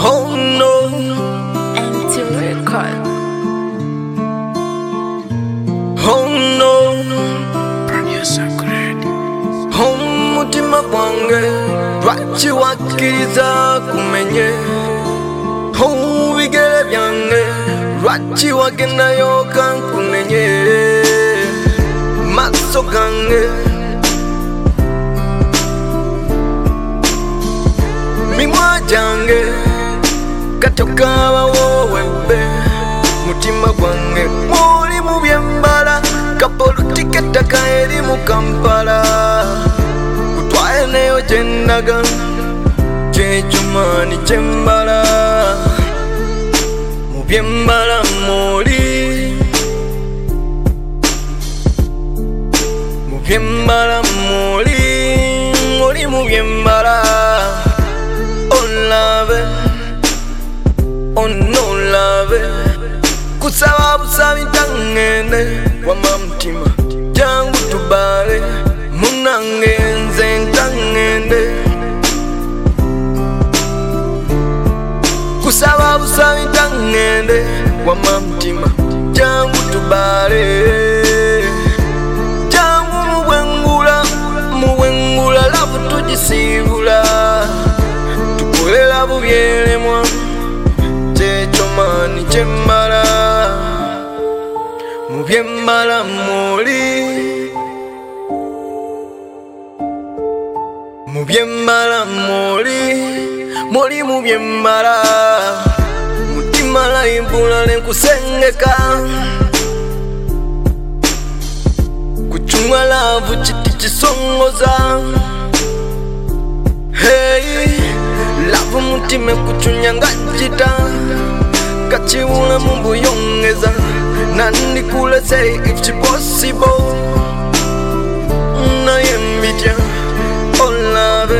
Oh no, Empty record. oh no, Producer Greg. oh mutima gwange lwaki wakkiriza kumenye. Oh bigere byange lwaki wagendayo kankunenye. Maaso gange mimwa gyange katokaaba woowebbe. Mutima gwange muli mu byembala kapolotiki ettaka eri mu Kampala. Kutwaye neyo gyendaga kyekyo maani kyembala. Mu byembala muli, mu byembala muli, muli mu byembala. Olabe, onolabe kusaba busabi ntangende wama mutima jangu tubale munange nze ntangende. Kusaba busabi ntangende wama mutima jangu tubale. Jangu mubwengula labu tugisibula. Tukolela bubyelemwa kyekyo maani kyembala. Mu byembala muli, mu byembala muli, muli mu byembala. Mutima layimbula nenkusengeka kucumwa lavu kiti kisongoza. Hey, lavu mutima kucunya nga jita kachiwula mubuyongeza. Nandikule say if possible naye mbitya olabe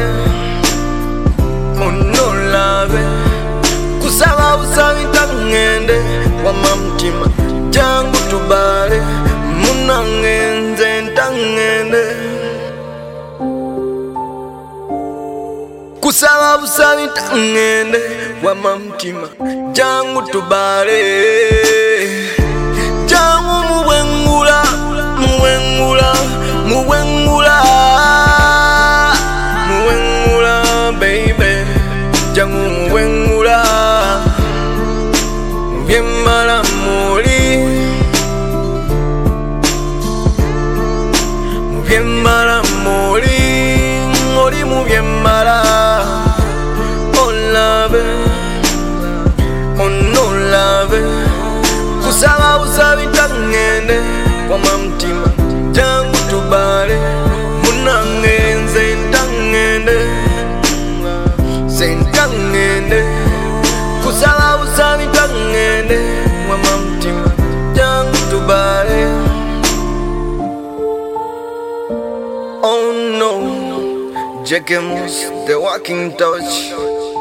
onolabe. Kusaba busabi ntangende wama mutima jangu tubale munange nze ntangende. Kusaba busabi ntangende wama mutima jangu tubale. Jangu mubwengula, mubwengula, mubwengula, mubwengula baby. Jangu mubwengula. Mu byembala muli, mu byembala muli, muli mu byembala. Olabe, onolabe kusaba busabi ntangende wama mutima jangu tubale munange nze ntangende. Nze ntangende kusaba busabi ntangende wama mutima jangu tubale. Oh no, Jekemus, the walking touch.